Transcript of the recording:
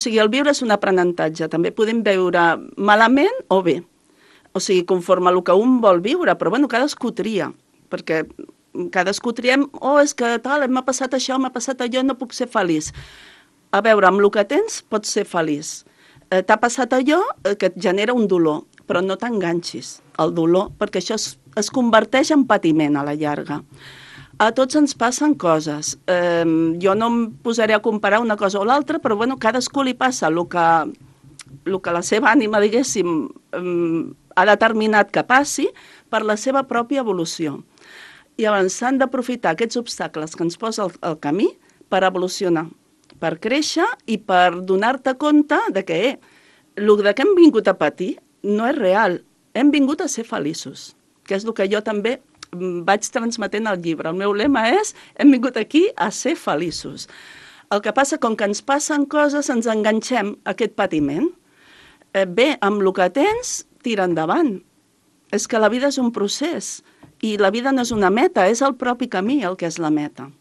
O sigui, el viure és un aprenentatge. També podem viure malament o bé. O sigui, conforme el que un vol viure, però bueno, cadascú tria, perquè cadascú triem, és que tal, m'ha passat això, m'ha passat allò, no puc ser feliç. A veure, amb el que tens pots ser feliç. T'ha passat allò que et genera un dolor, però no t'enganxis al dolor, perquè això es converteix en patiment a la llarga. A tots ens passen coses. Jo no em posaré a comparar una cosa o l'altra, però bueno, cadascú li passa el que la seva ànima, diguéssim, ha determinat que passi per la seva pròpia evolució. I llavors s'han d'aprofitar aquests obstacles que ens posa el camí per evolucionar, per créixer i per donar-te compte de que el que hem vingut a patir no és real. Hem vingut a ser feliços, que és el que jo també vaig transmetent al llibre. El meu lema és: hem vingut aquí a ser feliços. El que passa, com que ens passen coses, ens enganxem a aquest patiment. Bé, amb el que tens, tira endavant. És que la vida és un procés i la vida no és una meta, és el propi camí el que és la meta.